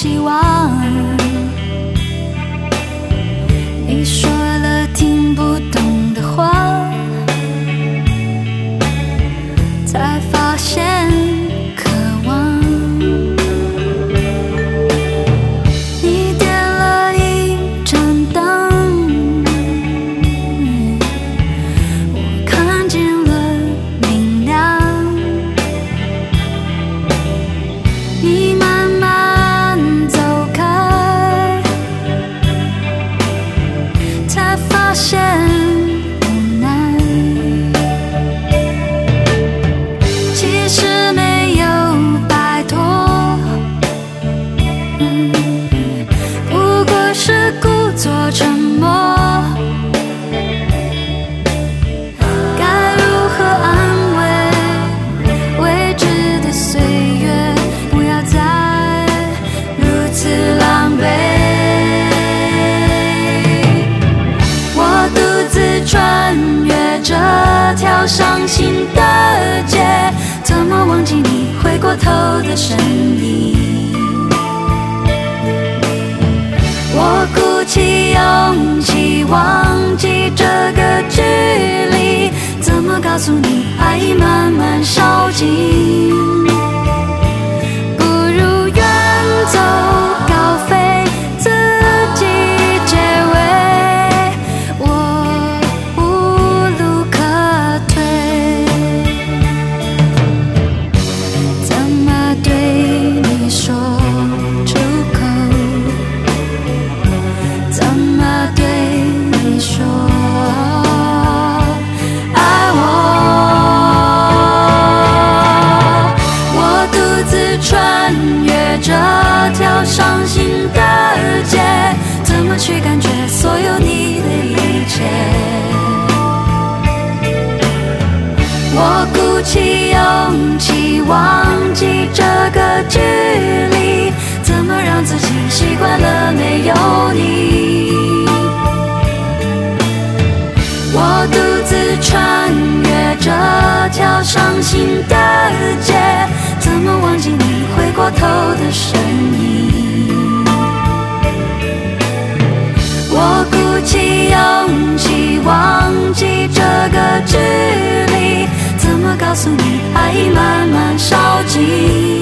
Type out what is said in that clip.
希望。你说了听不懂的话，才发现渴望。你点了一盏灯，我看见了明亮。你慢慢走开，才发现无奈。其实没有摆脱，不过是故作沉默。该如何安慰未知的岁月？不要再如此狼狈。我独自穿越这条伤心的街，怎么忘记你回过头的身影？我鼓起勇气忘记这个距离，怎么告诉你爱已慢慢烧尽？不如远走高飞，自己结尾，我无路可退。怎么对你说出口？怎么对你说爱我？我独自穿越这条伤心的街，怎么去感觉所有你的一切？我鼓起勇气忘记这个距离，怎么让自己习惯了没有你？我独自穿越这条伤心的街，怎么忘记你回过头的身影？我鼓起勇气忘记这个距离，怎么告诉你爱已慢慢烧尽？